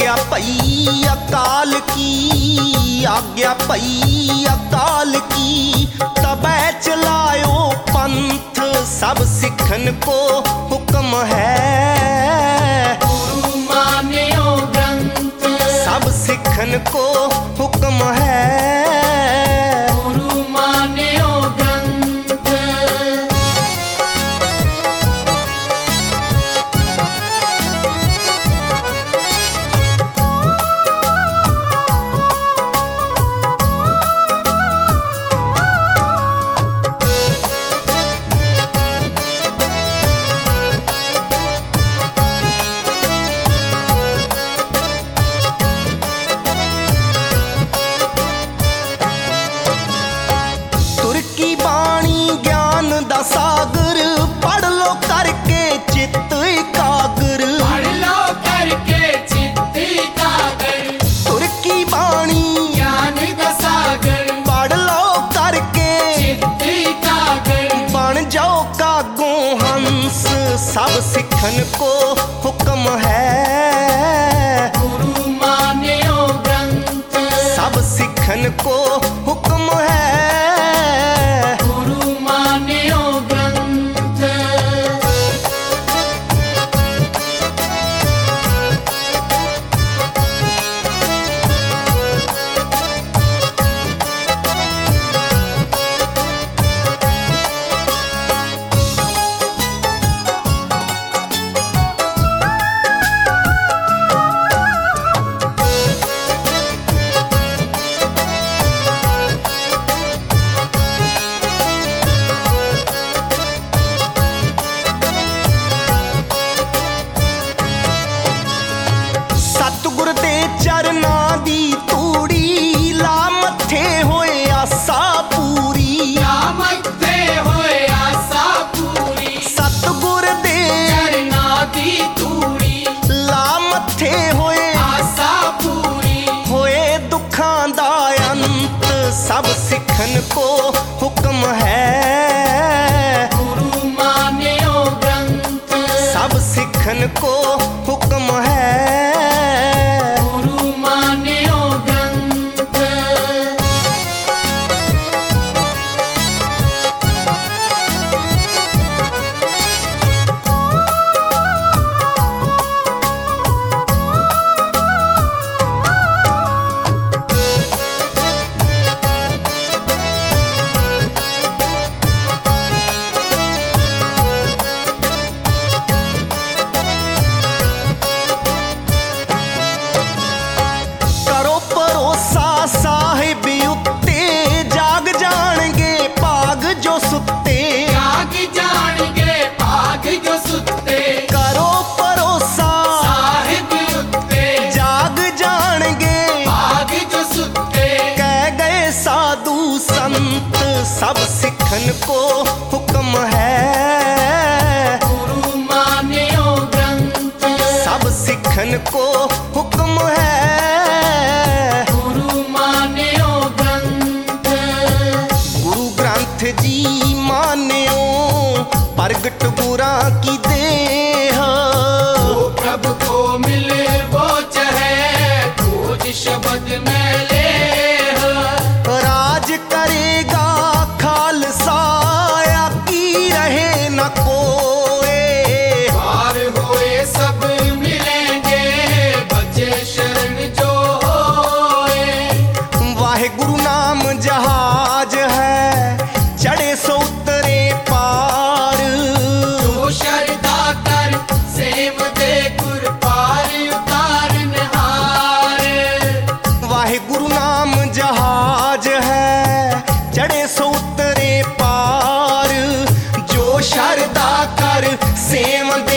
आज्ञा पई अकाल की, आज्ञा पई अकाल की, तबै चलायो पंथ सब सिखन को हुक्म है। गुरु मान्यो ग्रंथ सब सिखन को हुक्म है। गुरु मान्यो ग्रंथ। सागर पढ़ लो करके चित्त एकाग्र, पढ़ लो करके चित्त एकाग्र। तुर की बाणी ज्ञान दा सागर पढ़ लो करके चित्त एकाग्र। बन जाओ कागो हंस सब सिखन को हुक्म है। गुरु मान्यो ग्रंथ सब सिखन को हुक्म है। सतगुर दे चरना दी तूड़ी ला मथे होए आसा पूरी, ला मथे होए आसा पूरी। सतगुर दे चरना दी तूड़ी ला मथे होए आसा पूरी। होए दुखां दा अंत सब सिखन को हुक्म है। गुरु मान्यो ग्रंथ सब सिखन को हुक्म है। साहिब उत्ते जाग जाणगे भाग जो सुत्ते, जाग जाणगे भाग जो सुत्ते। करो भरोसा साहिब उत्ते जाग जाणगे भाग जो सुत्ते। कह गए साधु संत सब सिखन को हुक्म है। गुरु मान्यो ग्रंथ सब सिखन को हुक्म है। जी मान्यो प्रगट गुरा की देह, प्रभु को मिले वो चहे खोज शब्द में ले। राज करेगा खालसा की रहे न कोए, पार होए सब मिलेंगे बचे शरण जो होए। वाहेगुरु नाम जहाज है चढ़े सो उतरे पार, जो शरदा कर सेव दे गुर पार उतारन हार। वाहेगुरु नाम जहाज है चढ़े सो उतरे पार, जो शरदा कर सेव दे